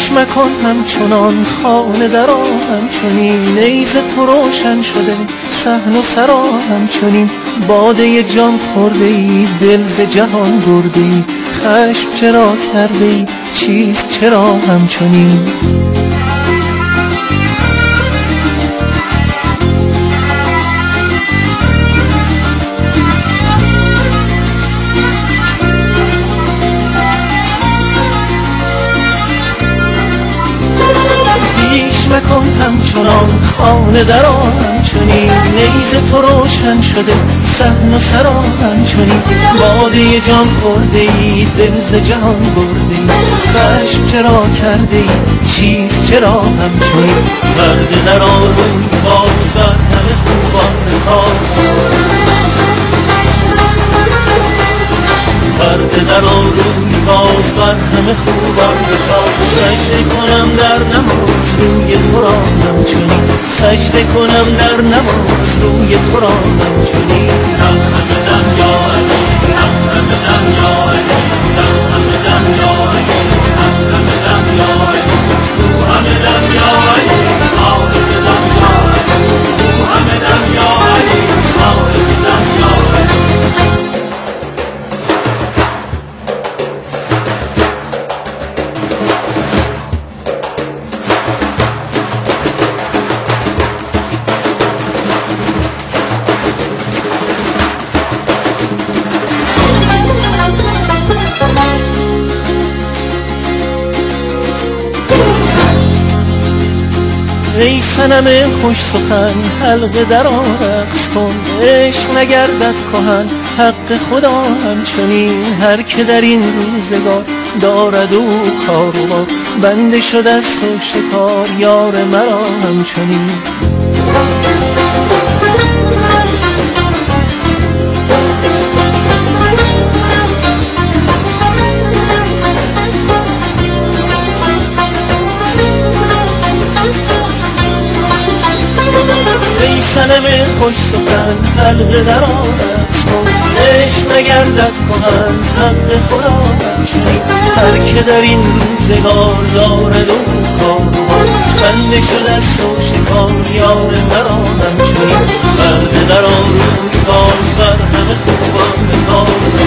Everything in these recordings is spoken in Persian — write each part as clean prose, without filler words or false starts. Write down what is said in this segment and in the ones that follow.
پیش مکن همچنان خانه درا همچنین نیزه تو روشن شده صحن و سرا همچنین باده جان خورده ای دل ز جهان برده ای خشم چرا کرده ای چیست چرا همچنین مکن همچنان خانه درا همچنین نیزه تو روشن شده صحن و سرا همچنین باده جان خورده ای دل ز جهان برده ای خشم چرا کرده ای چیست چرا همچنین پرده درا روی باز بر همه خوبان بتاز پرده درا روی باز بر همه خوبان بتاز سجده کنم در نماز روی تو را همچنین سجده کنم در نماز روی تو را همچنین همدم یا علی همدم یا علی همدم یا علی همدم یا علی تو همدم یا علی صاحب دم یا علی تو همدم یا علی صاحب دم یا علی ای صنم خوش سخن حلقه در رقص کن عشق نگردد کهن حق خدا همچنین هر که در این روزگار دارد او کار و بار بنده شده است و شکار یار مرا همچنین صنم خوش سخن حلقه در رقص کن عشق نگردد کهن حق خدا همچنین هر که در این روزگار دارد او کار و بار بنده شده است و شکار یار مرا همچنین پرده در روی باز بر همه خوبان بتاز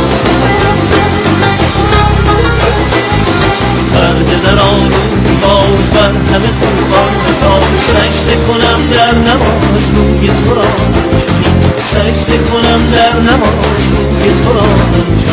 پرده در روی باز بر همه خوبان بتاز سجده کنم در نماز روی تو را همچنین سجده کنم در نماز روی تو را همچنین